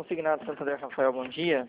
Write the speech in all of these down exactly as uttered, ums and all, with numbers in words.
Consignado Santander, Rafael, bom dia.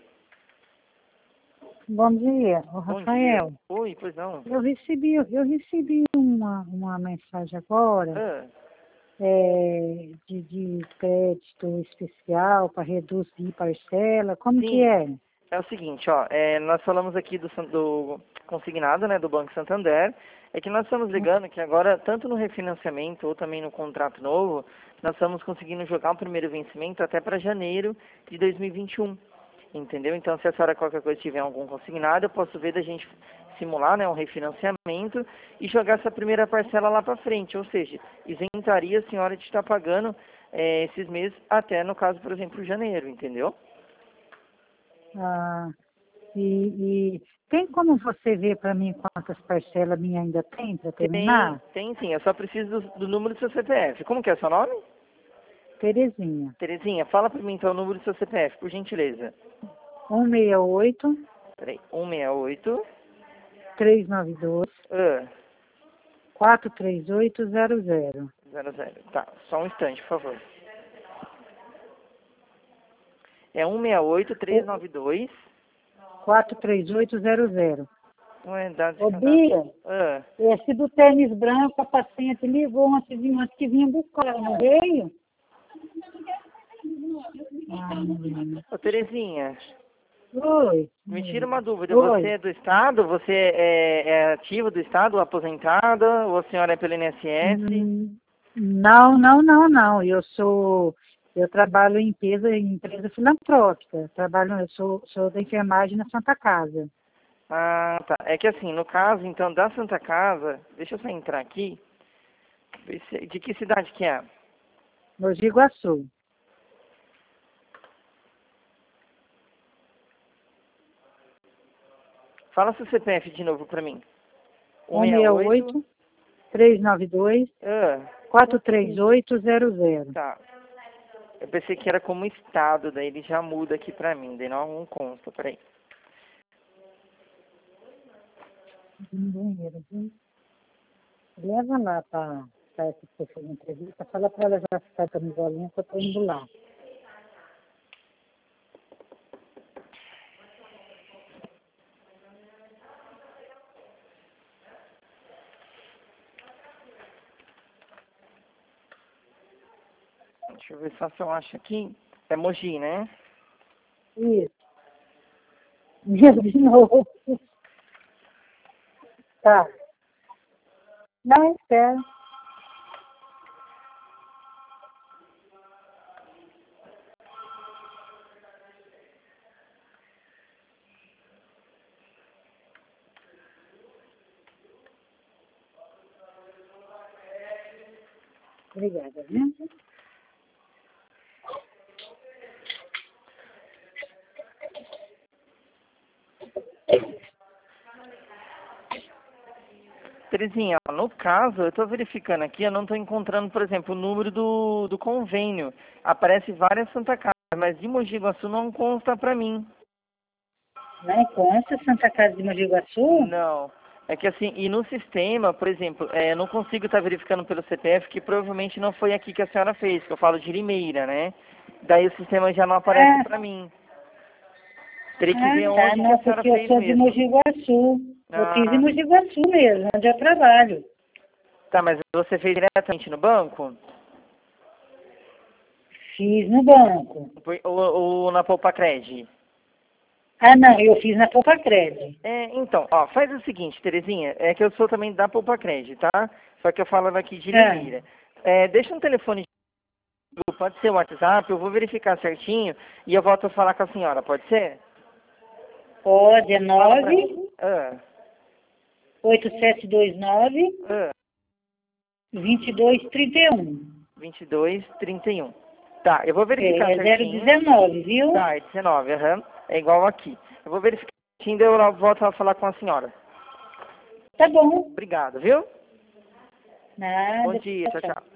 Bom dia, ô Bom Rafael. dia. Oi, pois não. Eu recebi, eu recebi uma, uma mensagem agora Ah, é, de, de crédito especial para reduzir parcela. Como que sim, é? é o seguinte, ó, é, nós falamos aqui do, San- do consignado, né, do Banco Santander, é que nós estamos ligando que agora, tanto no refinanciamento ou também no contrato novo, nós estamos conseguindo jogar o primeiro vencimento até para janeiro de dois mil e vinte e um. Entendeu? Então, se a senhora qualquer coisa tiver algum consignado, eu posso ver da gente simular, né, um refinanciamento e jogar essa primeira parcela lá para frente. Ou seja, isentaria a senhora de estar pagando eh, esses meses até, no caso, por exemplo, janeiro, entendeu? Ah, e, e tem como você ver para mim quantas parcelas minha ainda tem para Tem, terminar? tem sim. Eu só preciso do, do número do seu C P F. Como que é o seu nome? Terezinha. Terezinha, fala para mim então o número do seu C P F, por gentileza. um seis oito, Peraí, um seis oito. três nove dois, Ah, quatro três oito zero zero. zero zero. Tá, só um instante, por favor. É um seis oito três nove dois. quatro três oito zero zero. Não é dado de Ô, cadastro. Bia, Ah, esse do tênis branco, a paciente ligou ontem, de- ontem que vinha buscar, não veio? Ah, menina. ô Terezinha, Oi. me tira uma dúvida. Você Oi. é do Estado? Você é, é ativa do Estado, aposentada? Ou a senhora é pelo I N S S? Hum, Não, não, não, não. Eu sou, eu trabalho em empresa, em empresa filantrópica. Trabalho, eu sou, sou da enfermagem na Santa Casa, Ah, tá. É que assim, no caso, então, da Santa Casa, deixa eu só entrar aqui. Ver se- De que cidade que é? Mogi Guaçu. Fala seu C P F de novo pra mim. um um seis seis oito. oito, três nove dois, Ah, quatro três oito zero zero. tá. Eu pensei que era como estado, daí ele já muda aqui pra mim, daí não, não consta, peraí. Banheiro, viu? Leva lá para essa que você fez a entrevista, fala para ela já ficar a camisolinha que eu estou indo lá. Deixa eu ver só se eu acho aqui. É Mogi, né? Isso. Meu, de novo. Tá. Não, espera. Obrigada, viu? Terezinha, ó, no caso, eu estou verificando aqui, eu não estou encontrando, por exemplo, o número do, do convênio. Aparece várias Santa Casa, mas de Mogi Guaçu não consta pra mim. Não consta Santa Casa de Mogi Guaçu? Não. É que assim, e no sistema, por exemplo, é, eu não consigo estar verificando pelo C P F, que provavelmente não foi aqui que a senhora fez, que eu falo de Limeira, né? Daí o sistema já não aparece Ah, pra mim. Teria que ver ah, tá. onde que a Não, senhora porque eu fez sou de mesmo. Mogi Guaçu. Eu fiz em Ah, Mogi Guaçu mesmo, onde eu trabalho. tá, mas você fez diretamente no banco? Fiz no banco. Ou, ou na Poupa Cred? Ah, não, eu fiz na Poupa Cred. É, então, ó, faz o seguinte, Terezinha, é que eu sou também da Poupa Cred, tá? Só que eu falo aqui de Ah, Limeira. É, deixa um telefone, pode ser o WhatsApp, eu vou verificar certinho e eu volto a falar com a senhora, pode ser? pode, é Fala pra nove mim. Ah, oito sete dois nove, ah, dois dois três um. vinte e dois, trinta e um. Tá, eu vou verificar É, é zero certinho. dezenove, viu? Tá, é dezenove, aham. É igual aqui. Eu vou verificar certinho e eu volto a falar com a senhora. Tá bom. Obrigado, viu? Bom Nada. dia, Tchau, tchau, tchau. tchau.